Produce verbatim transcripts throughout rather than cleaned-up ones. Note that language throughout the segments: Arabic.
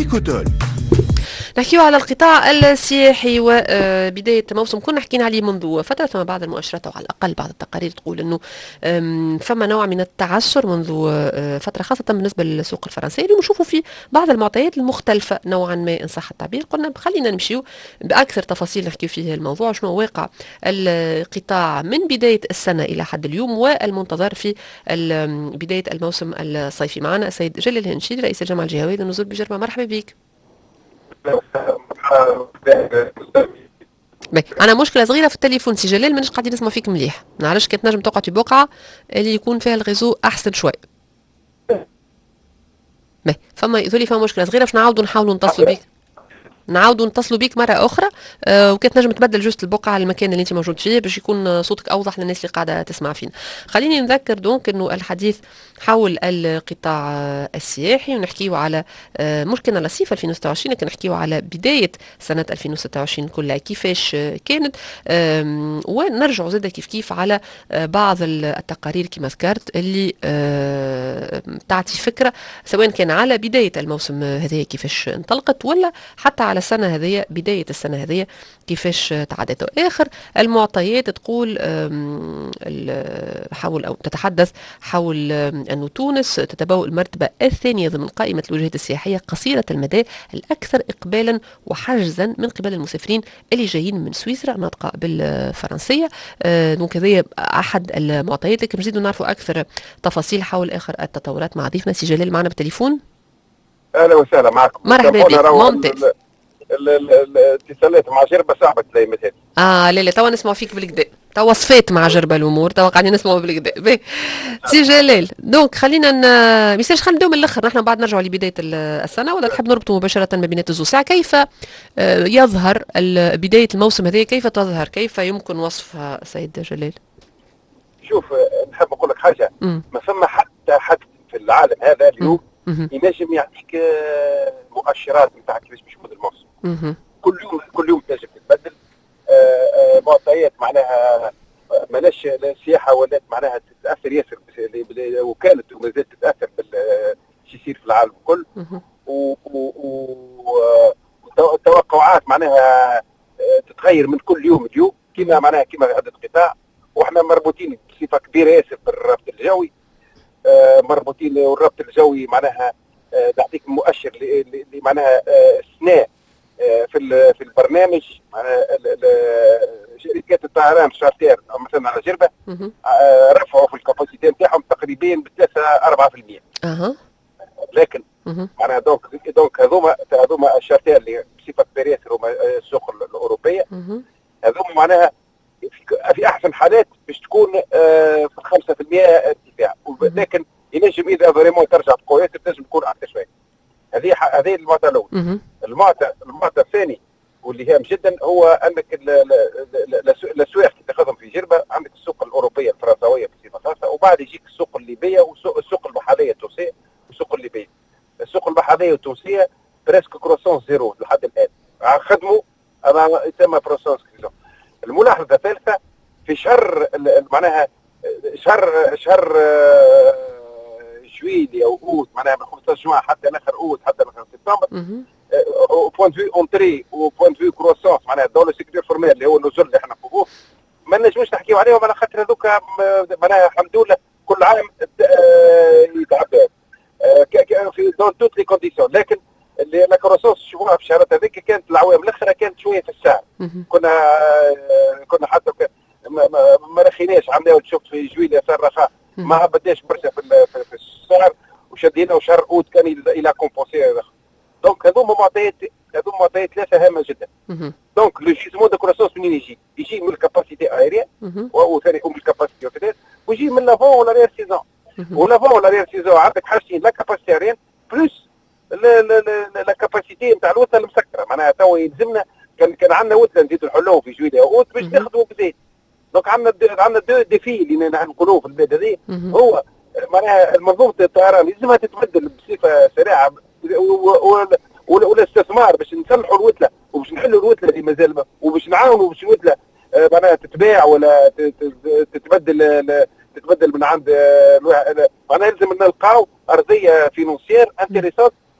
إيكوتول. نحكيو على القطاع السياحي وبداية موسم كنا حكينا عليه منذ فترة، ثم بعض المؤشرات أو على الأقل بعض التقارير تقول أنه فما نوع من التعثر منذ فترة، خاصة بالنسبة للسوق الفرنسي اللي نشوفوا فيه بعض المعطيات المختلفة نوعا ما إن صح التعبير. قلنا خلينا نمشيو بأكثر تفاصيل نحكيو فيه الموضوع، شنو واقع القطاع من بداية السنة إلى حد اليوم والمنتظر في بداية الموسم الصيفي. معنا السيد جلال الهنشيد رئيس الجامعة الجهوية للنزول بجربة. مرحبا بك. انا مشكله صغيره في التليفون سي جلال، مانيش قاعدين نسمع فيك مليح، ما نعرفش كيف تنجم تقعد في بقعه اللي يكون فيها الغيزو احسن شوي. باهي فما يقولوا لي فما مشكله صغيره، باش نعاودوا نحاولوا نتصلوا بك نعاودوا نتصلوا بيك مره اخرى. أه وكانت نجم تبدل جوست البقعه على المكان اللي انت موجود فيه باش يكون صوتك اوضح للناس اللي قاعده تسمع فينا. خليني نذكر دونك انه الحديث حول القطاع السياحي، ونحكيو على أه مش كنا لصيف ألفين وستة وعشرين، لكن نحكيو على بدايه سنه ألفين وستة وعشرين كلها كيفاش كانت، أه ونرجعوا زاده كيف كيف على أه بعض التقارير كما ذكرت اللي أه تعطي فكره سواء كان على بدايه الموسم هذا كيفاش انطلقت، ولا حتى على السنة هذه بداية السنة هذه كيفاش تعدت. آخر المعطيات تقول حول أو تتحدث حول أن تونس تتبوأ المرتبة الثانية ضمن قائمة الوجهات السياحية قصيرة المدى الأكثر إقبالا وحجزا من قبل المسافرين اللي جايين من سويسرا ناطقة بالفرنسية. دونك هذه أحد المعطيات، لكن نزيدوا نعرفوا أكثر تفاصيل حول آخر التطورات مع ضيفنا سي جلال معنا بالتليفون. اهلا وسهلا معكم. مرحبا بك. ممتاز. الاتصالات مع جربة صعبة تلاقي مثل اه لا لا توا نسمعوا فيك بالكدا، توا صفيت مع جربة الامور، توا قاعدين نسمعوا بالكدا. باهي سي جلال، دونك خلينا ن... ميساج خلينا نبداو من الاخر، نحن بعد نرجعوا لبدايه السنه، ولا تحب نربطوا مباشره ما بين الزوج ساعه؟ كيف يظهر بدايه الموسم هذه، كيف تظهر، كيف يمكن وصفها سيد جلال؟ شوف نحب نقول لك حاجه، م. ما ثم حتى حد في العالم هذا اليوم ينجم يعطيك مؤشرات نتاع كيفاش باش يكون الموسم. كل يوم كل يوم تنجم تتبدل معطيات، معناها ماناش السياحه ولات معناها تتاثر ياسر، وكانت وما زالت تتاثر بالشي يصير في العالم الكل، والتوقعات معناها تتغير من كل يوم اليوم كما معناها كما هذا القطاع، واحنا مربوطين بصفه كبيره ياسر بالربط الجوي، مربوطين والربط الجوي معناها نعطيك مؤشر اللي معناها استثناء في في البرنامج. شركات الطيران شارتير مثلا على جربه رفعوا في الكاباسيتي نتاعهم تقريبا بثلاثة أربعة بالمئة. اها لكن معناها دونك دونك هذوما هذوما الشارتير اللي بصفه كبيره ياسر هما السوق الاوروبيه، هذوما معناها في احسن حالات باش تكون في خمسة بالمئة ارتفاع، لكن ينجم اذا فريمون ترجع بقوه تنجم تكون اكثر شويه. هذه هذه المعطى الاول. المعطى المعطى الثاني واللي هام جدا هو انك الاسواق اللي تاخذهم في جربه، عندك السوق الاوروبيه الفرنسويه بصفه خاصه، وبعد يجيك السوق الليبيه والسوق المحليه التونسيه والسوق الليبيه. السوق المحليه التونسيه بريسك كروسون زيرو لحد الان، خدموا اما يسمى كروسون. الملاحظه الثالثه في شهر معناها شهر شهر جويليا او اوت، معناها من خمسة عشر جوان حتى لاخر اوت حتى لاخر سبتمبر، او بوينت فيو اونتري و بوينت فيو كروسونس معناها الدوله سيكتور فورميل اللي هو النزول اللي احنا فوقوه، ما نجموش نحكيو عليهم على خاطر هذوك معناها الحمد لله كل عام يتعدى في دون توت لي كونديسيون. لكن اللي لا كروسونس شوفوها في الشهرات هذيك كانت العوام الاخرى كانت شويه في السعر، كنا كنا حتى ما, ما, ما رخيناش، عملناه شفت في جويليا صار رخاء، ما هبطناش برشا في, في السعر، وشدينا وشهر اوت كان الى كومبونسي. دونك هذوما معطيات هذوما معطيات ثلاثه هامه جدا. دونك لو جيزمون دو كروسونس منين يجي؟ يجي من الكاباسيتي ايريان وثاني من الكاباسيتي اوتيلير، ويجي من لافون ولا رير سيزون. ولافون ولا رير سيزون عندك حاجتين، لا كاباسيتي ايريان بلوس لا كاباسيتي نتاع الوتله المسكره، معناها تو يلزمنا كان كان عندنا وتله نزيدوا نحلوه في جويليا اوت باش ناخذوا بزيت. دونك عندنا عندنا دو ديفي اللي نقولوه في البلاد هذه، هو معناها منظومه الطيران لازمها تتبدل بصفه سريعه، والاستثمار باش نصلحوا الوتله وباش نحلوا الوتله اللي مازال، وباش نعاونوا باش الوتله معناها تتباع ولا تتبدل تتبدل من عند معناها يلزم نلقاو ارضيه فينونسيير انتريسونت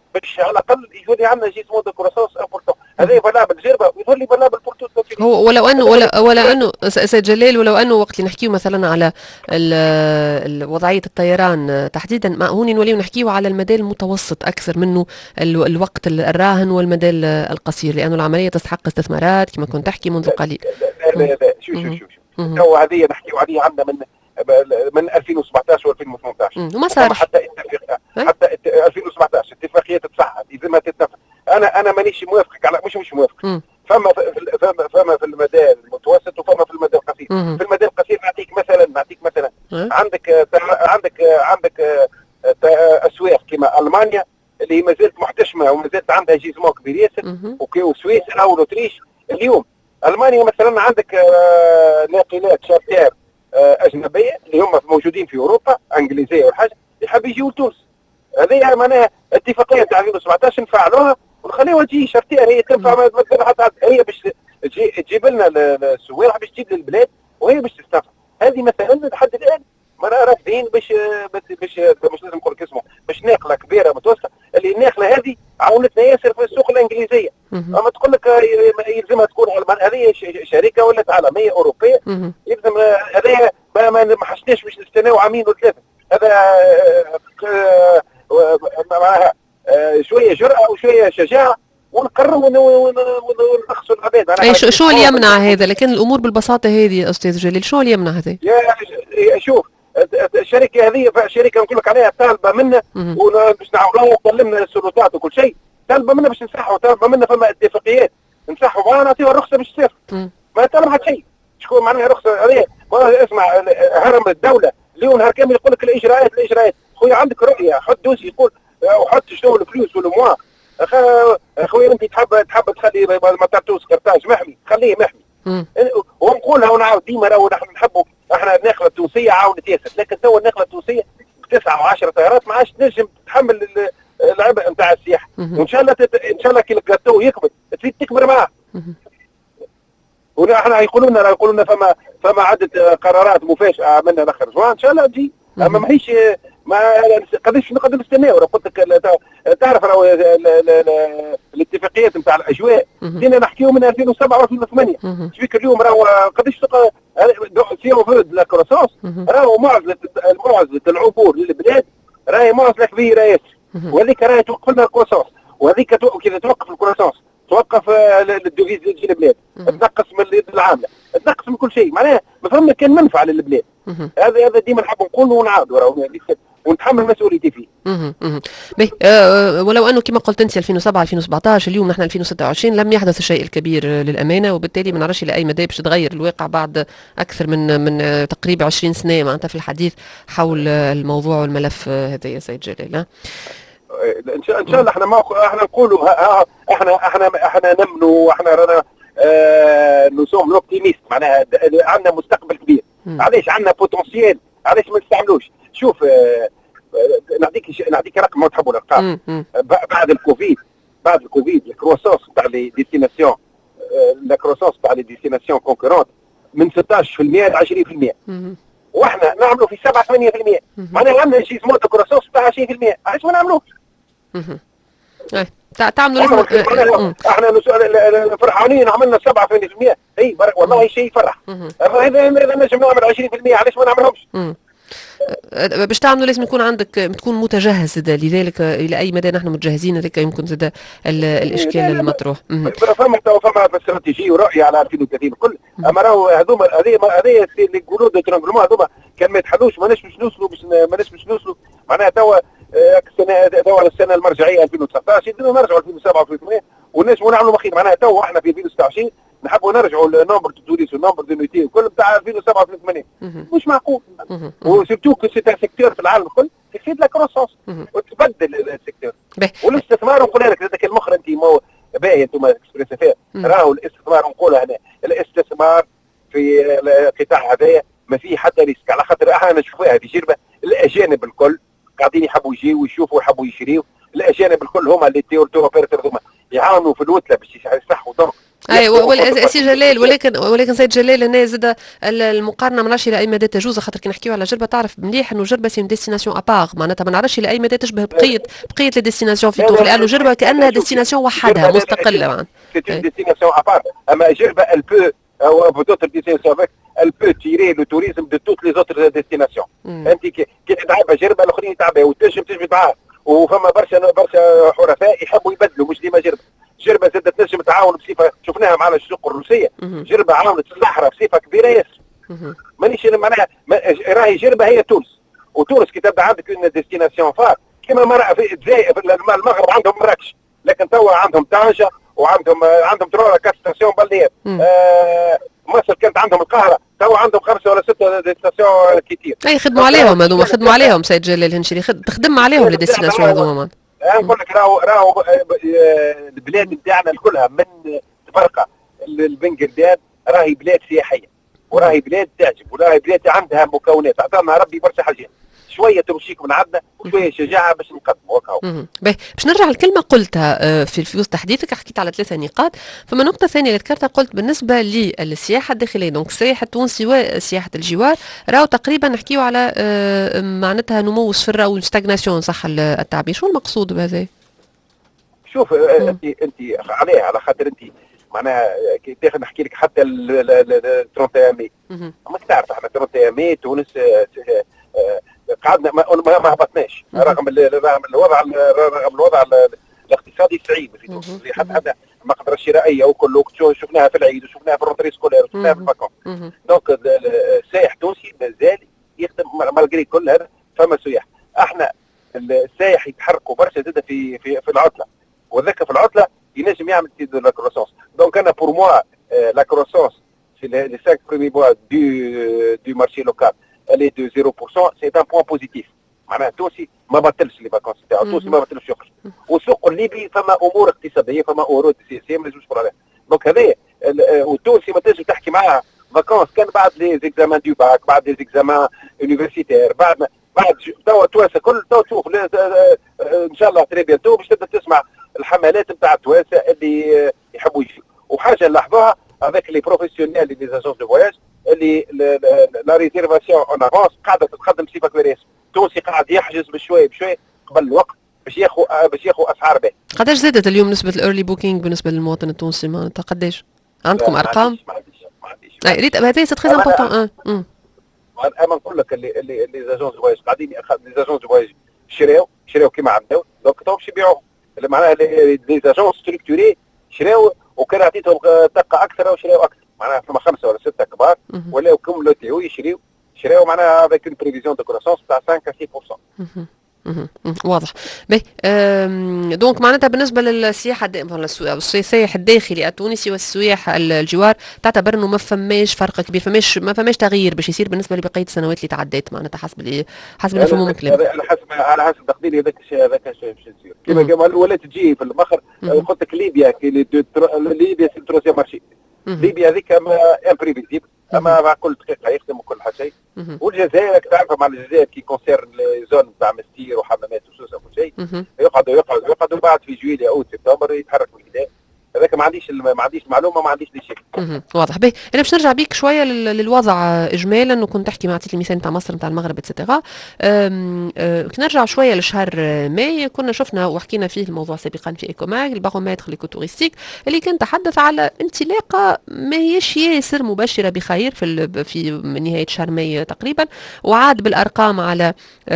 باش على الاقل يولي عندنا جيسمون دو كروسونس امبورتون. هذا فالابل جربه ويولي فالابل بور توت. هو ولو انه ولا ولا انه سيد جلال، ولو انه وقت اللي نحكيو مثلا على وضعيه الطيران تحديدا، ما هوني نوليو نحكيو على المدى المتوسط اكثر منه الوقت الراهن والمدى القصير، لانه العمليه تستحق استثمارات كما كنت تحكي منذ قليل. لا لا لا شوف شوف شوف تو هذه نحكيو عليها عندنا من من ألفين وسبعطاش و ألفين وثمنطاش وما صار حتى اتفاق حتى ألفين وسبعطاش اتفاقيه تصحح اذا ما تتفق. انا انا مانيش موافقك على مش مش موافق. فما فما فما في المدى المتوسط وفما في المدى القصير. في المدى القصير نعطيك مثلا نعطيك مثلا عندك عندك عندك اسواق كما المانيا اللي ما زالت محتشمه وما زالت عندها جيزمون كبير ياسر، وسويسرا والاوتريش. اليوم المانيا مثلا عندك ناقلات شارتير اجنبيه اللي هم موجودين في اوروبا انجليزيه والحاجه يحب يجيوا لتونس. هذه معناها اتفاقيه تاع ألفين وسبعطاش نفعلوها ونخليوها تجي شرطيه، هي تنفع ما تمثل حتى هي باش تجيب لنا السواح باش تجيب للبلاد وهي باش تستنفع. هذه مثلا لحد الان ما رافضين باش باش مش لازم نقول اسمه باش ناقله كبيره متوسطه. اللي الناقله هذه عاونتنا ياسر في السوق الانجليزيه. اما تقول لك يلزمها تكون هذه شركه ولات عالميه اوروبيه يلزم هذه ما حشناش باش نستناو عامين وثلاثه. هذا معناها شويه جرأه وشويه شجاعه ونقرروا ونرخصوا العباد. اي شو اللي يمنع هذا؟ لكن الامور بالبساطه هذه استاذ جليل، شو اللي يمنع هذا؟ يا شوف الشركه هذه شركه نقول لك عليها طالبه منا وباش نعاونوها وكلمنا السلطات وكل شيء، طالبه منا باش نصحوا، طالبه منا فما اتفاقيات نصحوا معاها نعطيها الرخصه باش تسافر. ما طالما حتى شيء شكون معناها رخصه هذه؟ اسمع هرم الدوله اليوم نهار كامل يقول لك الاجراءات الاجراءات. خويا عندك رؤيه، حط دوسي يقول وحط شنو الفلوس والموا. خويا انت تحب تحب تخلي مطار تونس كرتاج محمي، خليه محمي. ونقولها ونعاود ديما راهو نحن نحبوا احنا الناقله التونسيه عاونت ياسر، لكن تو الناقله التونسيه بتسعه وعشره طيارات ما عادش تنجم تحمل العبء نتاع السياحه. وان شاء الله تت... ان شاء الله كي الكاتو يكبر تزيد تكبر معاه. ونحن يقولوا لنا يقولوا لنا فما فما عده قرارات مفاجئه منا الاخر جوان ان شاء الله تجي. اما ماهيش ما قداش نقدر نستناو. قلت لك تعرف راهو الاتفاقيات نتاع الاجواء بدينا نحكيو من ألفين وسبعة وألفين وثمانية. شبيك اليوم راهو قداش سيو فود لا كروسونس راهو معزله معزله العبور للبلاد راهي معزله كبيره ياسر، وهذيك راهي توقف لنا الكروسونس، وهذيك كذا توقف الكروسونس توقف الدوفيز اللي تجي للبلاد، تنقص من العامله، تنقص من كل شيء. معناها ما فما كان منفعه للبلاد. هذا هذا ديما نحب نقول ونعاودوا راهو ونتحمل مسؤوليتي فيه. اها اها باهي أه ولو انه كما قلت انت ألفين وسبعة ألفين وسبعطاش اليوم نحن ألفين وستة وعشرين لم يحدث الشيء الكبير للامانه، وبالتالي ما نعرفش لاي مدى باش يتغير الواقع بعد اكثر من من تقريبا عشرين سنه معناتها في الحديث حول الموضوع والملف هذا يا سيد جلال. ان شاء ان شاء الله احنا ما احنا نقولوا احنا احنا احنا نمنوا احنا رانا نسوم اوبتيميست، معناها عندنا مستقبل كبير. علاش عندنا بوتنسيال، علاش ما نستعملوش؟ شوف اه نعطيك نعطيك رقم ما تحبوا الارقام. بعد الكوفيد بعد الكوفيد الكروسونس تاع لي ديستيناسيون لا كروسونس تاع لي ديستيناسيون كونكورونت من ستطاش بالمئة ل عشرين بالمئة، واحنا نعملوا في سبعة ثمانية بالمئة. معناها عندنا شي سموت كروسونس تاع عشرين بالمئة، علاش ما نعملوش؟ تعملوا لازم احنا فرحانين عملنا سبعة بالمئة. اي والله شيء يفرح. اما اذا اذا نجم نعمل عشرين بالمئة علاش ما نعملهمش؟ باش تعملوا لازم يكون عندك تكون متجهز زاد، لذلك الى اي مدى نحن متجهزين هذاك يمكن زاد الاشكال المطروح. فما فما استراتيجيه ورؤيه على ألفين وثلاثين الكل. اما راهو هذوما هذه هذه اللي يقولوا دو ترانجلومون هذوما كان ما يتحلوش ماناش باش نوصلوا باش ماناش باش نوصلوا. معناها توا السنه توا السنه المرجعيه ألفين وتسعطاش يقدروا نرجعوا ألفين وسبعة وألفين وثمانية والناس نعملوا مخير. معناها توا احنا في ألفين وستة وعشرين نحبوا نرجعوا لنمبر توريس ونمبر دو نويتي الكل بتاع ألفين وسبعة وألفين وثمانية. مش معقول. وسيرتو كو سيتا سيكتور في العالم الكل تفيد لا كروسونس وتبدل السيكتور. والاستثمار نقول لك هذاك المخر انت مو باهي انتم اكسبريس راهو الاستثمار نقولها هنا الاستثمار في القطاع هذايا ما فيه حتى ريسك، على خاطر احنا نشوفوها تجربه الاجانب الكل قاعدين يحبوا يجيوا ويشوفوا يحبوا يشريوا. الاجانب الكل هما اللي تيور تو اوبيراتور هما يعاونوا في الوتله باش يصحوا دونك اي سي جلال، ولكن ولكن سيد جلال هنا زاد المقارنه ما نعرفش الى اي مدى تجوز، خاطر كي نحكيو على جربه تعرف مليح انه جربه سي ديستيناسيون ابار، معناتها ما نعرفش الى اي مدى تشبه بقيه بقيه الديستيناسيون في تونس، لانه جربه كانها ديستيناسيون وحدها مستقله معناتها. سي ديستيناسيون ابار، اما جربه البو او دوتر ديستيناسيون elle peut tirer le tourisme de toutes les autres destinations. انت كي تتعبى جربه الاخرين يتعبى وتنجم تجبد معاه، وفما برشا برشا حرفاء يحبوا يبدلوا مش ديما جربه. جربه زادت تنجم تعاون بصفه، شفناها معنا السوق الروسيه، جربه عاونت الصحراء بصفه كبيره ياسر. مانيش معناها راهي جربه هي تونس، وتونس كي تبدا عندك اون ديستيناسيون فار كما مرة في الجزائر في المغرب عندهم مراكش، لكن توا عندهم طنجه وعندهم عندهم ترى كات ستاسيون بلديات. آه مصر كانت عندهم القاهره، توا عندهم خمسه ولا سته ديستيناسيون كتير. اي خدموا عليهم هذوما، خدموا عليهم سيد جلال الهنشري، تخدم عليهم الديستيناسيون هذوما. نقول لك راهو راهو البلاد نتاعنا كلها من تفرقه البنجلاد راهي بلاد سياحيه، وراهي بلاد تعجب، وراهي بلاد عندها مكونات، عطانا ربي برشا حاجات، شويه تمشيك من عندنا وشويه شجاعه باش نقدموا هكا. باهي باش نرجع لكلمه قلتها في في وسط تحديثك، حكيت على ثلاثه نقاط، فما نقطه ثانيه اللي ذكرتها قلت بالنسبه للسياحه الداخليه، دونك السياحه التونسي وسياحه الجوار، راهو تقريبا نحكيو على معناتها نمو صفر او ستاغناسيون، صح التعبير؟ شو المقصود بهذا؟ شوف انت انت عليها على خاطر انت معناها كي تاخذ نحكي لك حتى ال واحد وثلاثين ماي، ما تعرف احنا واحد وثلاثين ماي تونس قعدنا ما هبطناش رغم الوضع رغم الوضع الاقتصادي صعيب في تونس، اللي حتى حتى المقدره الشرائيه وكل شفناها في العيد وشفناها في الروتري سكولير وشفناها في الفاكون. دونك السائح التونسي مازال يخدم مالغري كل هذا، فما سياح. احنا السائح يتحركوا برشا زاد في في في العطله، وذاك في العطله ينجم يعمل تي دو لا كروسونس. دونك انا بور موا لا كروسونس في لي خمسة بريمي موا دو دو مارشي لوكال اللي دو صفر بالمئة، سي ان بوان بوزيتيف. معناها التونسي ما بطلش لي فاكونس تاعو، التونسي ما بطلش يخرج. والسوق الليبي فما امور اقتصاديه، فما امور سياسيه ما لازمش نقولوا عليها. دونك هذايا والتونسي ما تنجم تحكي معاه فاكونس كان بعد لي زيكزامان دو باك، بعد لي زيكزامان يونيفرسيتير، بعد بعد توا التوانسه كل توا تشوف ان شاء الله تري بيانتو باش تبدا تسمع الحملات نتاع التوانسه اللي يحبوا يجوا. وحاجه نلاحظوها افيك لي بروفيسيونيل لي زاجونس دو فواياج اللي لا ريزيرفاسيون اون افونس قاعده تتقدم بصفه كبيره. التونسي قاعد يحجز بشويه بشويه قبل الوقت باش ياخذ باش ياخذ اسعار باهيه. قداش زادت اليوم نسبه الايرلي بوكينج بالنسبه للمواطن التونسي؟ معناتها قداش؟ عندكم ارقام؟ ما عنديش ما عنديش. اي ريت هذا سي تري امبورطون. اه اما نقول لك اللي اللي لي زاجونس دو فواياج قاعدين لي زاجونس دو فواياج شراو شراو كيما عندنا، دونك تو باش يبيعوهم. معناها لي زاجونس ستركتوري شراو، وكان عطيتهم دقه اكثر وشراو اكثر. معناها فما خمسه ولا سته كبار ولاو كملوا تيو يشريو شراو معناها افيك اون بريفيزيون دو كروسونس تاع خمسة ستة بالمئة. واضح. باهي دونك معناتها بالنسبه للسياحه السياح الداخلي التونسي والسياح الجوار تعتبر انه ما فماش فرق كبير، فماش ما فماش تغيير باش يصير بالنسبه لبقيه السنوات اللي تعدات، معناتها حسب اللي حسب اللي فهموا من كلامك. على حسب على حسب تقديري هذاك هذاك باش يصير كيما كما ولات تجي في الاخر. قلت لك ليبيا كي ليبيا سي تروزيام مارشي، ليبيا هذيك امبريفيزيبل، اما كل دقيقه يخدم وكل حاجه. والجزائر تعرف مع الجزائر كي كونسيرن لي زون تاع مستير وحمامات وسوسه وكل شيء، يقعدوا يقعدوا يقعدوا بعد في جويليا او سبتمبر يتحرك من الكدا. هذاك ما عنديش ما عنديش معلومه، ما عنديش شيء. واضح. باهي انا باش نرجع بيك شويه للوضع اجمالا، وكنت تحكي مع المثال نتاع مصر نتاع المغرب اتسيتيرا. كي نرجع شويه لشهر ماي كنا شفنا وحكينا فيه الموضوع سابقا في ايكوماغ البارومتر ليكو توريستيك اللي كان تحدث على انطلاقه ما هيش ياسر مبشره بخير في في نهايه شهر ماي تقريبا، وعاد بالارقام على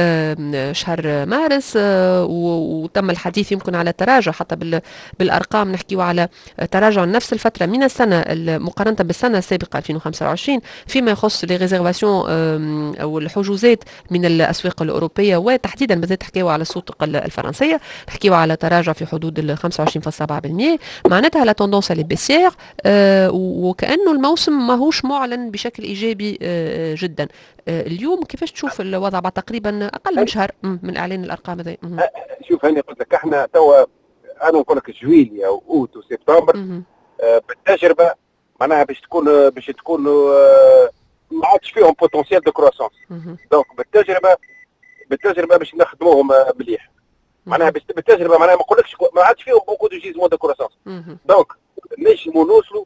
شهر مارس، وتم الحديث يمكن على تراجع حتى بالارقام، نحكيو على تراجع نفس الفترة من السنة مقارنة بالسنة السابقة ألفين وخمسة وعشرين فيما يخص لي ريزيرفاسيون أو الحجوزات من الأسواق الأوروبية، وتحديدا بالذات تحكيو على السوق الفرنسية، تحكيو على تراجع في حدود ال خمسة وعشرين فاصلة سبعة بالمئة، معناتها لا توندونس اللي بيسير، وكأنه الموسم ماهوش معلن بشكل إيجابي جدا. اليوم كيفاش تشوف الوضع بعد تقريبا أقل من شهر من إعلان الأرقام هذه؟ شوف هاني قلت لك احنا توا انا نقول لك جويليا واوت وسبتمبر آه بالتجربه معناها باش تكون باش تكون آه ما عادش فيهم بوتنسيال دو كروسونس. دونك بالتجربه بالتجربه باش نخدموهم مليح. معناها بالتجربه معناها ما نقولكش ما عادش فيهم بوكو دو جيزمون دو كروسونس. دونك نجموا نوصلوا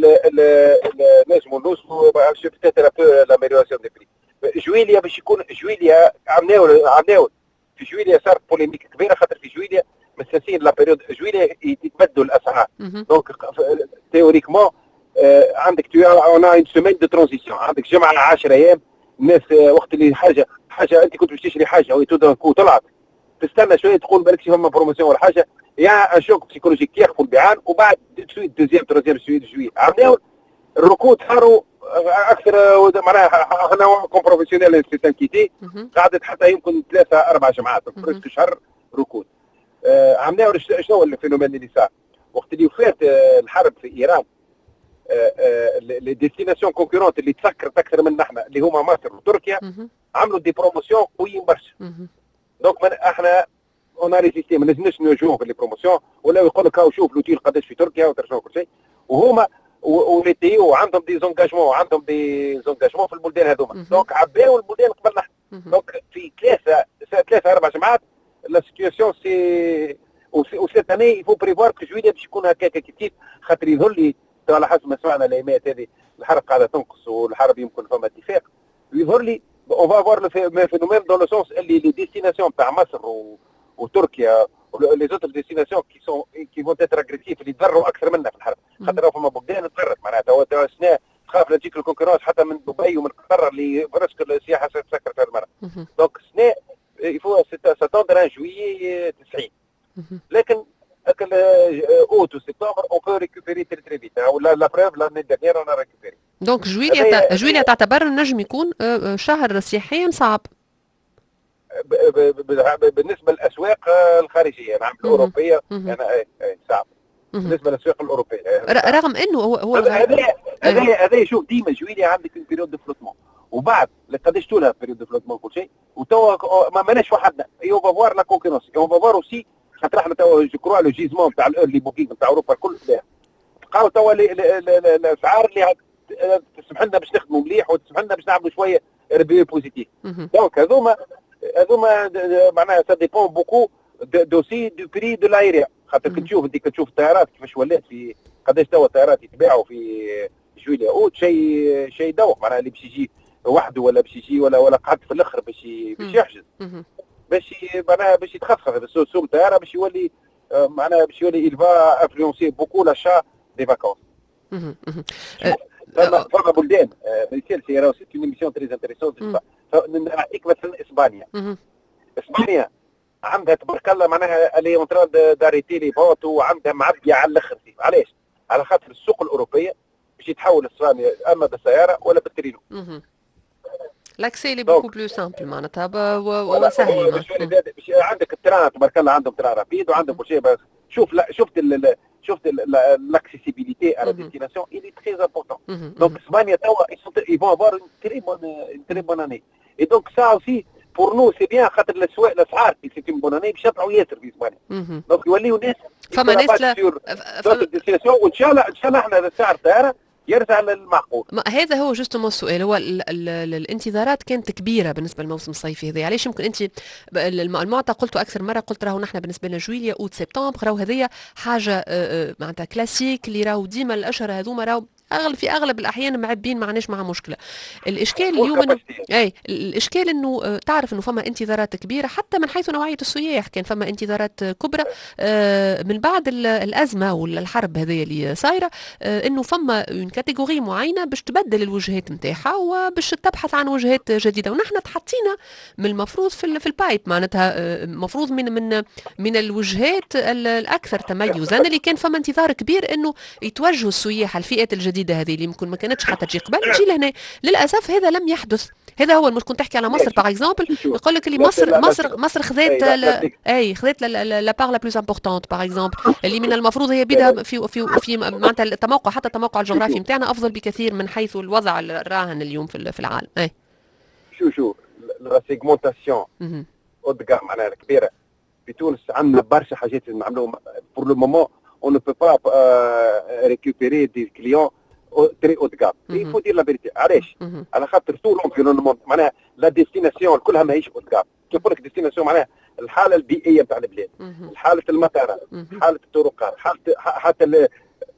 نجموا نوصلوا بتاتر لاميليوراسيون دي بري. جويليا باش يكون جويليا عملناو عملناو في جويليا صارت بوليميك كبيره خاطر في جويليا مستنسين لا بيريود جويليا يتبدلوا الاسعار. دونك تيوريكمون عندك تو اون اون سيمين دو ترانزيسيون، عندك جمعه عشرة ايام الناس وقت اللي حاجه حاجه انت كنت باش تشري حاجه وتو طلعت تستنى شويه تقول بالك فما بروموسيون ولا حاجه، يا ان شوك بسيكولوجيك يخفوا البيعان وبعد تسويت دوزيام تروزيام سويت جوي عملوا الركود صاروا اكثر معناها نوع كوم بروفيسيونيل سي تانكيتي قعدت حتى يمكن ثلاثه اربع جمعات في شهر ركود. آه عملوا شنو الفينومين اللي صار وقت اللي وفات آه الحرب في ايران. لي ديستيناسيون كونكورونت اللي تسكرت اكثر من احنا اللي هما مصر وتركيا عملوا دي بروموسيون قويين برشا. دونك احنا اون ريزيستي ما نجمش نواجهوهم في لي بروموسيون ولا يقول لك هاو شوف لوتيل قداش في تركيا وترجعوا كل شيء وهما ولي تي او عندهم دي زونجاجمون عندهم دي زونجاجمون في البلدان هذوما. دونك عباو البلدان قبلنا احنا. دونك في ثلاثه ثلاثه اربع جماعات لا سيتياسيون سي وسيت اني يفو بريفوار كو جويليا باش يكون هكاك كيف خاطر يظهر لي على حسب ما سمعنا الايامات هذه الحرب قاعده تنقص والحرب يمكن فما اتفاق يظهر لي اون فا فوار لو فينومين دون لو سونس اللي لي ديستيناسيون تاع مصر و... وتركيا ولي زوتر ديستيناسيون كي سون كي فون تيتر اغريسيف اللي تضروا اكثر منا في الحرب خاطر فما بلدان تضرت معناتها توا سنة تخاف لا تجيك الكونكورونس حتى من دبي ومن قطر اللي برشك السياحه تسكرت هذه المره. دونك سنة يفو ساتوندر ان جويي تسعين لكن اوت وسبتمبر اون بو ريكوبيري تري تري فيت ولا لا بروف لاني دانيير انا ريكوبيري. دونك جويليا جويليا تعتبر نجم يكون شهر سياحيا صعب بالنسبه للاسواق الخارجيه نعم الاوروبيه انا اي صعب بالنسبه للاسواق الاوروبيه رغم انه هو هو هذا هذا هذا شوف ديما جويليا عندك بيريود دو فلوتمون وبعد قداش طولها بيريود دو فلوتمون كل شيء وتوا ما ماناش وحدنا ايو فافوار لا كونكورونس ايو فافوار اوسي خاطر احنا توا جو كرو لو جيزمون تاع الايرلي بوكينغ تاع اوروبا الكل بقاو توا الاسعار اللي تسمح لنا باش نخدموا مليح وتسمح لنا باش نعملوا شويه ريفيو بوزيتيف. دونك هذوما هذوما معناها سا ديبون بوكو دوسي دو بري دو لايريا خاطر كي تشوف انت تشوف الطيارات كيفاش ولات في قداش توا الطيارات يتباعوا في جويليا اوت شيء شيء دوق معناها اللي باش يجي وحده ولا باش يجي ولا ولا قعد في الاخر باش باش يحجز باش معناها باش يتخفف السوم الطياره باش يولي معناها باش يولي الفا انفلونسي بوكو لاشا دي فاكونس. فما فما بلدان مثال سي راهو سيت اون ميسيون تري انتريسونت نعطيك مثلا اسبانيا. اسبانيا عندها تبارك الله معناها اللي اون تران داريتي لي فوت وعندها معبيه على الاخر. علاش؟ على خاطر السوق الاوروبيه باش يتحول اسبانيا اما بالسياره ولا بالترينو. لاكسي لي بوكو بلو سامبل معناتها وسهل. عندك التران تبارك الله عندهم تران رابيد وعندهم كل شيء بس شوف لا شفت ال شفت l'accessibilité à la destination il est très important. Donc Espagne ils vont avoir une très bonne une très bonne année et donc ça aussi pour nous c'est bien خاطر الاسواق الاسعار c'est une bonne année باش يطلعوا ياسر في اسبانيا. دونك يوليو الناس فما ناس لا وان شاء الله ان شاء الله احنا سعر الطياره يرجع للمعقول. هذا هو جوستومون السؤال هو ال ال ال الانتظارات كانت كبيره بالنسبه للموسم الصيفي هذا. علاش يمكن انت المعطى قلته اكثر مره قلت راهو نحن بالنسبه لنا جويليا اوت سبتمبر راهو هذيا حاجه معناتها كلاسيك اللي راهو ديما الاشهر هذوما راهو اغلب في اغلب الاحيان معبين ما عندناش معها مشكله. الاشكال اليوم إنه اي الاشكال انه تعرف انه فما انتظارات كبيره حتى من حيث نوعيه السياح. كان فما انتظارات كبرى من بعد الازمه ولا الحرب هذه اللي صايره انه فما اون كاتيجوري معينه باش تبدل الوجهات نتاعها وباش تبحث عن وجهات جديده ونحن تحطينا من المفروض في في البايب معناتها المفروض من من من الوجهات الاكثر تميزا اللي كان فما انتظار كبير انه يتوجهوا السياح الفئات الجديده هذه اللي ممكن ما كانتش حتى تجي قبل تجي لهنا. للاسف هذا لم يحدث. هذا هو المشكل. كنت تحكي على مصر باغ اكزومبل يقول لك اللي مصر مصر مصر خذت اي خذت لا بار لا بلوس امبورطونت باغ اكزومبل اللي من المفروض هي بدا في في في معناتها التموقع حتى التموقع الجغرافي نتاعنا افضل بكثير من حيث الوضع الراهن اليوم في في العالم. اي شو شو لا سيغمونتاسيون اودغام معناها كبيره في تونس عندنا برشا حاجات نعملوهم بور لو مومون on ne peut pas euh, récupérer des clients très haut de gamme. Il faut dire la vérité. علاش؟ على خاطر طول الانفيرونمون معناها لا ديستيناسيون كلها ماهيش haut de gamme. كي نقول لك ديستيناسيون معناها الحاله البيئيه نتاع البلاد، حاله المطارات، حاله الطرقات، حاله حتى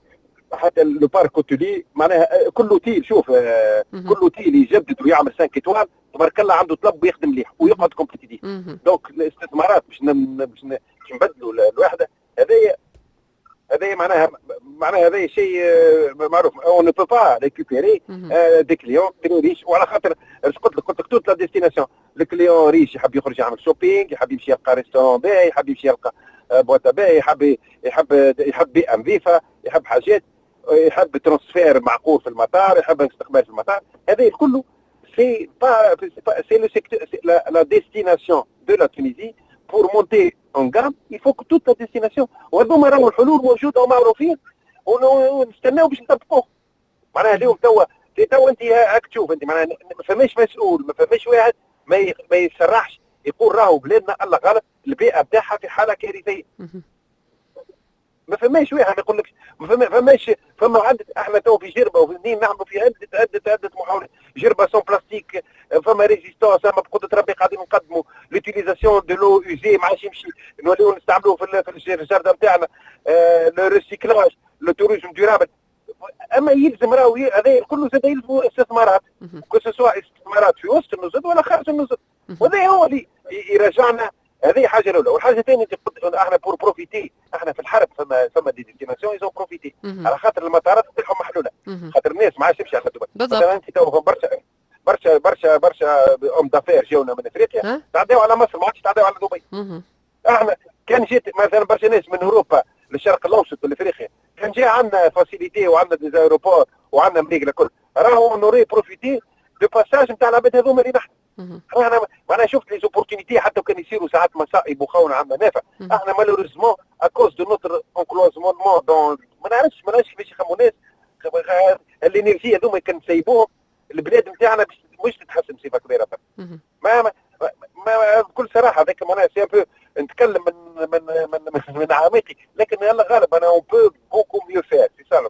حتى لو بارك اوتيلي معناها كل اوتيل شوف آه كل اوتيل يجدد ويعمل خمسة ايتوال تبارك الله عنده طلب ويخدم مليح ويقعد كومبيتيتيف. دونك الاستثمارات باش باش نبدلوا الوحده هذايا هذايا معناها معناها هذا شيء معروف. اون نو بو با ريكوبيري دي كليون تري ريش وعلى خاطر اش قلت لك قلت لك توت لا ديستيناسيون الكليون ريش يحب يخرج يعمل شوبينغ يحب يمشي يلقى ريستورون باهي يحب يمشي يلقى بواطه باهي يحب يحب يحب بيئه نظيفه يحب حاجات يحب ترانسفير معقول في المطار يحب استقبال في المطار هذا كله سي با سي لو سيكتور لا ديستيناسيون دو لا تونيزي pour monter en gamme il faut que toute la destination وهذوما راهو الحلول موجوده ومعروفين ونستناو باش نطبقوه. معناها اليوم توا توا انت هاك تشوف انت معناها ما فماش مسؤول ما فماش واحد ما ما يسرحش يقول راهو بلادنا الله غلط البيئه بتاعها في حاله كارثيه. ما فماش واحد ما يقولكش ما فماش فما عدة احنا تو في جربه وفي اثنين نعملوا في عده عده عده محاولات جربه سون بلاستيك فما ريزيستونس اما بقدره ربي قاعدين نقدموا لوتيليزاسيون دو لو اوزي ما عادش يمشي نوليو نستعملوه في في الجردة نتاعنا لو ريسيكلاج لو توريزم ديورابل. اما يلزم راهو هذا كله زاد يلزم استثمارات كو سوا استثمارات في وسط النزل ولا خارج النزل وهذا هو اللي يرجعنا. هذه حاجه الاولى. والحاجه الثانيه احنا بور بروفيتي احنا في الحرب فما فما دي ديستيناسيون يزون بروفيتي على خاطر المطارات تاعهم محلوله خاطر الناس ما عادش تمشي على دبي. مثلا انت تو برشا برشا برشا برشا ام دافير جاونا من افريقيا تعداو على مصر ما عادش تعداو على دبي. احنا كان جيت مثلا برشا ناس من اوروبا للشرق الاوسط والافريقيا كان جاء عندنا فاسيليتي وعندنا ديزايروبور وعندنا امريكا الكل راهو نوري بروفيتي دو باساج نتاع العباد هذوما اللي نحن انا انا شفت لي زوبورتينيتي حتى كان يصيروا ساعات مصائب وخونه عندنا نافع. احنا مالوريزمون اكوز دو نوتر انكلوزمون دون ما نعرفش ما نعرفش كيفاش يخموا الناس الانرجي هذوما كان نسيبوهم البلاد نتاعنا مش تتحسن بصفه كبيره. ما, ما, ما بكل صراحه هذاك معناها سي بو نتكلم من من من من, من عميقي لكن يلا غالب انا اون بو بوكو ميو فير سي سا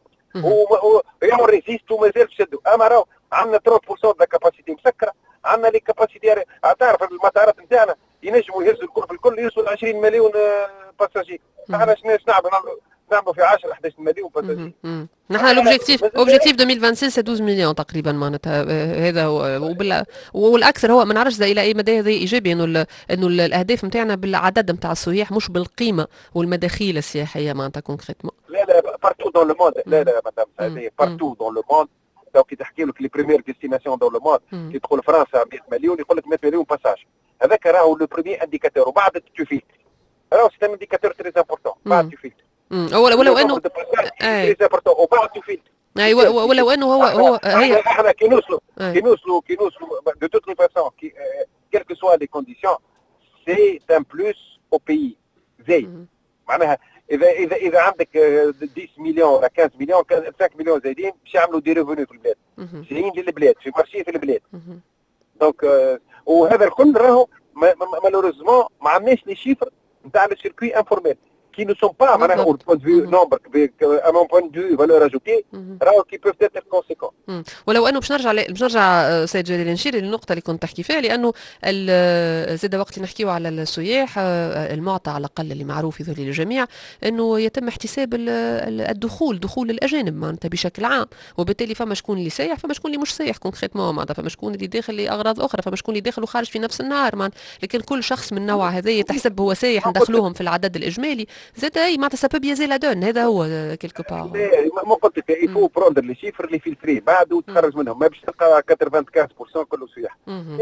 و يعمل ريزيست ومازال شدوا. اما راهو عندنا ثلاثين بالمئة د كاباسيتي مسكره عندنا لي كاباسيتي تعرف المطارات نتاعنا ينجموا يهزوا الكل في الكل يوصل عشرين مليون باساجي. احنا شنو نعملوا نعملوا في عشرة احد عشر مليون باساجي. نحن لوبجيكتيف اوبجيكتيف ألفين وخمسة وعشرين سي اثنا عشر مليون تقريبا معناتها هذا هو وبال والاكثر هو ما نعرفش الى اي مدى هذا ايجابي انه انه الاهداف نتاعنا بالعدد نتاع السياح مش بالقيمه والمداخيل السياحيه معناتها كونكريتمون. لا لا بارتو دون لو موند لا لا مدام هذه بارتو دون لو موند. لو كي تحكي لك لي بريمير ديستيناسيون دون لو موند كي تدخل فرنسا مئة مليون يقول لك مئة مليون باساج هذاك راهو لو بريمير انديكاتور وبعد تشوفي راهو سي ان انديكاتور تري امبورتون بعد تشوفي ولو انه تري امبورتون وبعد تشوفي ايوه ولو انه هو هو هي احنا كي نوصلوا كي نوصلوا كي نوصلوا دو توت لي فاسون كيل كو سوا لي كونديسيون سي ان بلوس او بيي زي معناها اذا اذا اذا عندك عشرة مليون ولا خمسة مليون خمسة مليون زايدين باش يعملوا دي ريفوني في البلاد جايين للبلاد في مارشي في البلاد. دونك وهذا الكل راهو مالوريزمون ما عندناش لي شيفر نتاع لو سيركوي انفورميل qui ne sont pas معناها au point de vue nombre à mon point de vue valeur ajoutée راهو qui peuvent être conséquents. ولو انه باش نرجع باش نرجع سيد جليل نشير للنقطه اللي كنت تحكي فيها لانه زاد وقت اللي نحكيو على السياح المعطى على الاقل اللي معروف يظهر للجميع انه يتم احتساب الدخول دخول الاجانب معناتها بشكل عام وبالتالي فما شكون اللي سايح فما شكون اللي مش سايح كونكريتمون معناتها فما شكون اللي داخل لاغراض اخرى فما شكون اللي داخل وخارج في نفس النهار معناتها لكن كل شخص من نوع هذا يتحسب هو سايح ندخلوهم في العدد الاجمالي زاد اي معناتها سبب بيزي لا دون هذا هو كيلكو بار. ما قلت لك يفو بروندر لي شيفر اللي فلتري بعد وتخرج منهم ما باش تلقى خمسة وثمانين بالمئة كله سياح.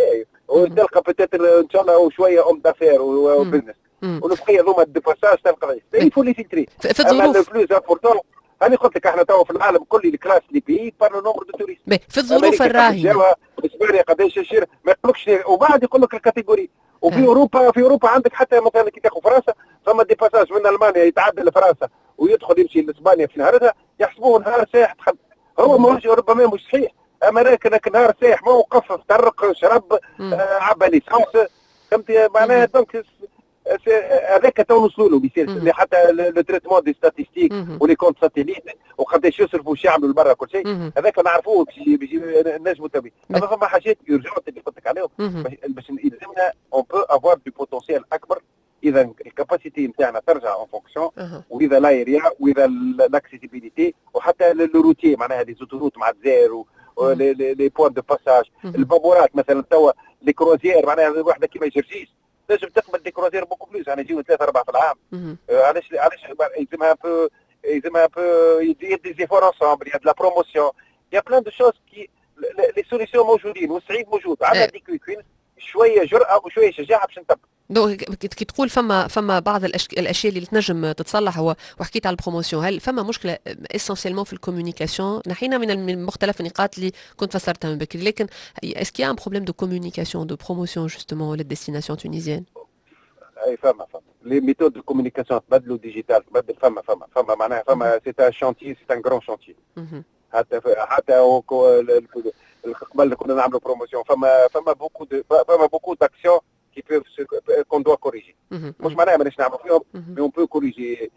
وتلقى بتاتر ان شاء الله شويه ام دافير وبزنس والبقيه هذوما دي باساج تلقى يفو لي فلتري. في الظروف بلوز امبورتون انا قلت لك احنا تو في العالم كل الكلاس لي بي بار لو نومبر دو توريست. في الظروف الراهنه اسبانيا قداش يشير ما يقولكش وبعد يقول لك الكاتيجوري. وفي اوروبا في اوروبا عندك حتى مثلا كي تاخذ فرنسا ثم دي باساج من المانيا يتعدى لفرنسا ويدخل يمشي لاسبانيا في نهارها يحسبوه نهار سايح دخل هو ماهوش ربما مش صحيح اما لكن نهار سايح ما وقف طرق شرب آه عبى ليسانس فهمت معناها دونك هذاك تو نوصلوا له بيصير حتى لو تريتمون دي ستاتيستيك ولي كونت ساتيليت وقداش يصرفوا واش يعملوا لبرا كل شيء هذاك نعرفوه باش الناس متابعين. اما فما حاجات يرجعوا اللي قلت لك عليهم باش يلزمنا اون بو افوار دو بوتونسيال اكبر اذا الكاباسيتي نتاعنا ترجع اون فونكسيون، أها. واذا لايريا واذا لاكسيسيبيليتي وحتى للروتي معناها دي زوتوروت مع الجزائر لي بوان دو باساج، البابورات مثلا توا لي كروزيير معناها وحده كيما جرجيس لازم تقبل دي كروزيير بوكو بلوس، يعني يجيو ثلاثه اربعه في العام. علاش علاش يلزمها بو يلزمها بو يدير دي زيفور انصامبل، يا دو لا بروموسيون، يا بلان دو شوز كي لي سوليسيون موجودين والصعيد موجود. عندنا دي كوين شويه جرأه وشويه شجاعه باش نطبق. دونك كي تقول فما فما بعض الاشياء اللي تنجم تتصلح، وحكيت على البروموسيون، هل فما مشكله اسونسيلمون في الكوميونيكاسيون؟ نحينا من مختلف النقاط اللي كنت فسرتها من بكري، لكن اسكي ان بروبليم دو كوميونيكاسيون دو بروموسيون جوستومون للديستيناسيون تونيزيان؟ اي فما فما لي ميثود دو كوميونيكاسيون تبدلوا ديجيتال تبدل، فما فما فما معناها فما سي ان شانتيي سي ان غران شانتيي. حتى حتى قبل كنا نعملوا بروموسيون فما فما بوكو دو فما بوكو داكسيون qui peuvent se, qu'on doit corriger. مش معناها ماناش نعملوا فيهم، mais on peut corriger.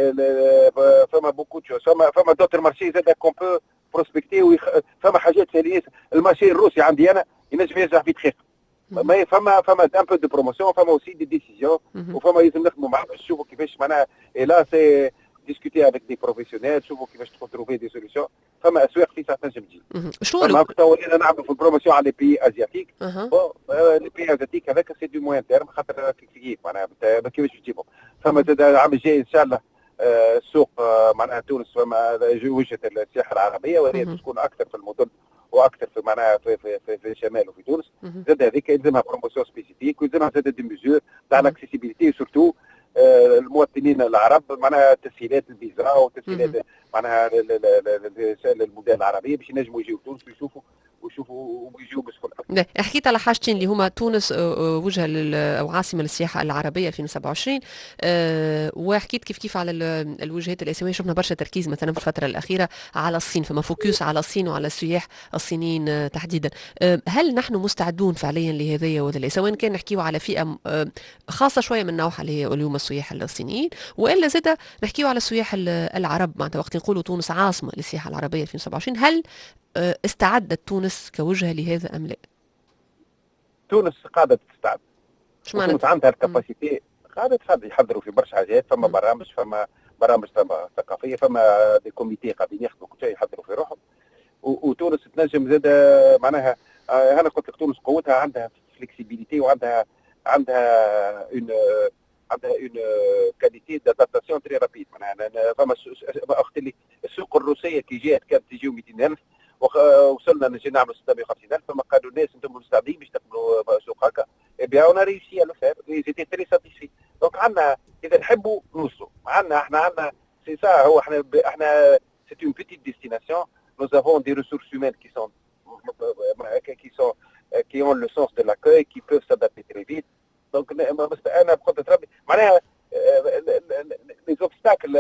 فما beaucoup de choses. فما فما d'autres marchés زاد qu'on peut prospecter. فما حاجات ثانية المارشي الروسي عندي أنا ينجم يرجع في دقيقة. ما فما فما un peu de promotion، فما aussi des décisions، وفما لازم نخدموا معاهم باش نشوفوا كيفاش معناها. et là c'est discuter avec des professionnels، شوفوا كيفاش trouver des solutions. فما اسواق في ساعات تنجم تجي. فما تولينا نعملوا في البروموسيون على لي بي ازياتيك. بون لي بي ازياتيك هذاك سي دو موان تيرم، خاطر كيف معناها كيفاش تجيبهم. فما زاد العام الجاي ان شاء الله السوق معناها تونس فما وجهه السياحه العربيه، وهي تكون اكثر في المدن واكثر في معناها في في في, في الشمال وفي تونس. زاد هذيك يلزمها بروموسيون سبيسيفيك، ويلزمها زاد دي ميزور تاع لاكسيسيبيليتي، سورتو المواطنين العرب معناها تسهيلات الفيزا وتسهيلات معناها للبلدان العربيه باش ينجموا يجيو تونس ويشوفوا ويشوفوا ويجيو بسهوله. حكيت على حاجتين اللي هما تونس وجهه او عاصمه للسياحه العربيه ألفين وسبعة وعشرين، وحكيت كيف كيف على الوجهات الاسيويه. شفنا برشا تركيز مثلا في الفتره الاخيره على الصين، فما فوكوس على الصين وعلى السياح الصينيين تحديدا. هل نحن مستعدون فعليا لهذا ولا لا؟ سواء كان نحكيو على فئه خاصه شويه من نوعها اللي هي اليوم السياح الصينيين، والا زاد نحكيو على السياح العرب. معناتها وقت نقولوا تونس عاصمه للسياحه العربيه ألفين وسبعة وعشرين، هل استعدت تونس كوجهه لهذا ام لا؟ تونس قاعده تستعد. شو معناتها؟ تونس عندها الكاباسيتي، قاعده يحضروا في برشا حاجات. فما برامج، فما برامج ثقافيه، فما دي كوميتي قاعدين يخدموا كل شيء يحضروا في روحهم. وتونس تنجم زاد معناها انا قلت لك تونس قوتها عندها فليكسيبيليتي، وعندها عندها اون عندها اون كاليتي دادابتاسيون تري رابيد. معناها فما اخت لي السوق الروسيه كي جات كانت تجيو مئتين ألف، وصلنا نجي نعملوا ستمائة وخمسين ألف. فما قالوا الناس انتم مستعدين باش تقبلوا سوق هكا؟ اي بيان اون ريوسي لو فير، زيتي تري ساتيسفي. دونك عندنا اذا نحبوا نوصلوا عندنا احنا عندنا سي سا هو احنا احنا سي اون بيتيت ديستيناسيون. nous avons des ressources humaines qui sont qui sont qui ont le sens de l'accueil, qui peuvent s'adapter très vite. donc انا بقدرة ربي معناها لي زوبستاكل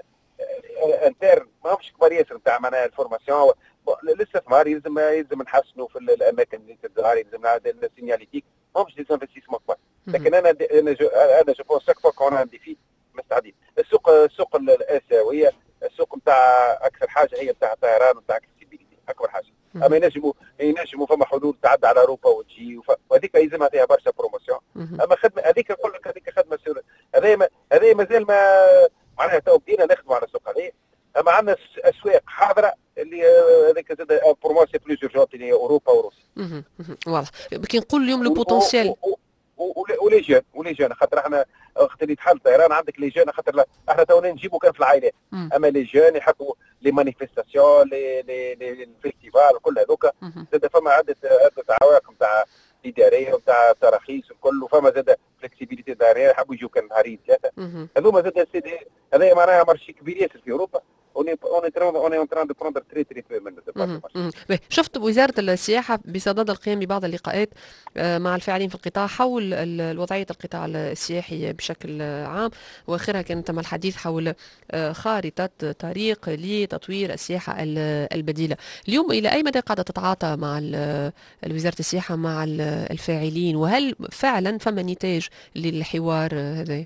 انترن ماهمش كبار ياسر نتاع معناها الفورماسيون. الاستثمار يلزم يلزم نحسنوا في الاماكن اللي تظهر، يلزم السينياليتيك ماهمش دي انفستيسمون كبار. لكن انا انا جو انا جو بونس شاك فوا كون ان ديفي مستعدين. السوق السوق الاسيويه السوق نتاع اكثر حاجه هي نتاع الطيران ونتاع اكسيبيليتي اكبر حاجه. اما ينجموا ينجموا فما حلول تعدى على اوروبا وتجي، وهذيك يلزمها فيها برشا بروموسيون. اما خدمه هذيك نقول لك هذيك خدمه هذا هذا مازال ما معناها تو بدينا نخدموا على السوق هذه. اما عندنا اسواق حاضره اللي هذيك زاد بور موا سي بلوز اورجونت اللي هي اوروبا وروسيا. واضح. كي نقول اليوم لو بوتونسيال ولي جون ولي جون خاطر احنا وقت اللي تحل طيران عندك لي جون خاطر احنا تونا نجيبوا كان في العائلات. اما لي جون يحبوا لي مانيفيستاسيون لي لي لي الفيستيفال كل هذوك. زاد فما عده عده عوائق نتاع الاداريه ونتاع التراخيص الكل، وفما زاد فلكسيبيليتي داريه يحبوا يجوا كان نهارين ثلاثه. هذوما زاد سيدي هذا معناها مارشي كبير ياسر في اوروبا. on est on est on est en train de prendre très très peu من. شفت وزارة السياحة بصدد القيام ببعض اللقاءات مع الفاعلين في القطاع حول وضعية القطاع السياحي بشكل عام، واخرها كان تم الحديث حول خارطة طريق لتطوير السياحة البديلة. اليوم إلى أي مدى قاعدة تتعاطى مع وزارة السياحة مع الفاعلين، وهل فعلا فما نتاج للحوار هذا؟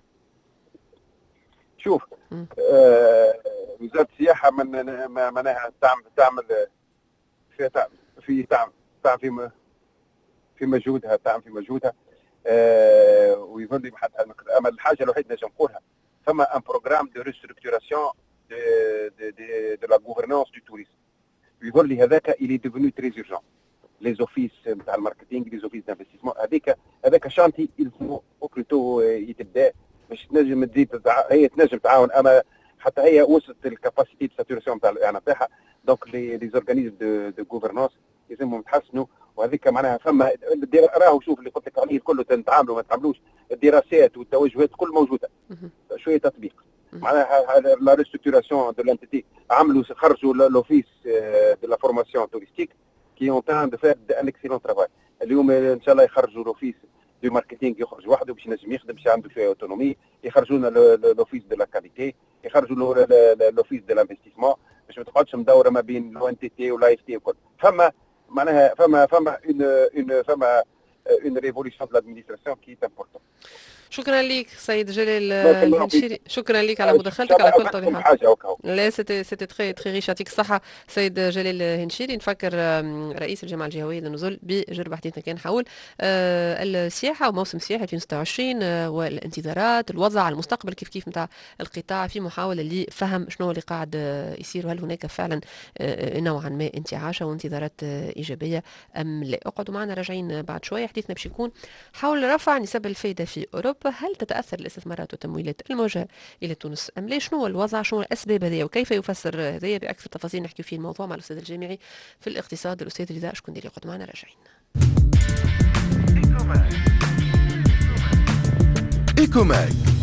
شوف آه وزارة السياحة من معناها تعمل تعمل في تعمل في تعمل تعمل في في مجهودها تعمل في مجهودها آه ويظل لي حتى اما الحاجه الوحيده اللي نقولها فما ان بروغرام دو ريستركتوراسيون دو دو دو لا غوفرنانس دو توريزم يظل لي هذاك الي ديفونو تري اورجون لي زوفيس نتاع الماركتينغ لي زوفيس دانفستيسمون هذيك هذاك شانتي يلزمو او بلوتو يتبدا باش تنجم تزيد هي تنجم تعاون اما حتى هي وصلت الكاباسيتي دو ساتوراسيون نتاع الاعانه تاعها دونك لي لي زورغانيزم دو دو غوفرنانس يلزمهم يتحسنوا وهذيك معناها فما راهو شوف اللي قلت لك عليه كله تنتعاملوا ما تعملوش الدراسات والتوجهات كل موجوده شويه تطبيق معناها لا ريستركتوراسيون دو لانتيتي عملوا خرجوا لوفيس دو لا فورماسيون توريستيك كي اون تان دو فير ان اكسيلون ترافاي اليوم ان شاء الله يخرجوا لوفيس دو ماركتينغ يخرج وحده باش ينجم يخدم باش عنده شويه اوتونومي يخرجوا لنا لوفيس دو لا كاليتي يخرجوا لوفيس دو لانفستيسمون باش ما تقعدش مدوره ما بين لو ان تي تي ولا اف تي وكل فما معناها فما فما اون اون فما اون ريفوليسيون دو لادمينستراسيون كي امبورطون. شكرا لك سيد جلال الهنشيري، شكرا لك على مداخلتك على كل توضيحات. لا سيتي سيتي تري تري ريش، يعطيك الصحة سيد جلال الهنشيري. نفكر رئيس الجامعة الجهوية للنزول بجربة حديثنا كان حول السياحة وموسم السياحة ألفين وستة وعشرين والانتظارات، الوضع، المستقبل كيف كيف نتاع القطاع، في محاولة لفهم شنو اللي قاعد يصير، وهل هناك فعلا نوعا ما انتعاشة وانتظارات إيجابية أم لا. اقعدوا معنا راجعين بعد شوية. حديثنا باش يكون حول رفع نسب الفائدة في أوروبا، هل تتأثر الاستثمارات والتمويلات الموجهة إلى تونس أم لا؟ شنو الوضع، شنو الأسباب هذه وكيف يفسر هذه؟ بأكثر تفاصيل نحكي فيه الموضوع مع الأستاذ الجامعي في الاقتصاد الأستاذ رضا شكوندي. يقعد معنا راجعين. إيكوماك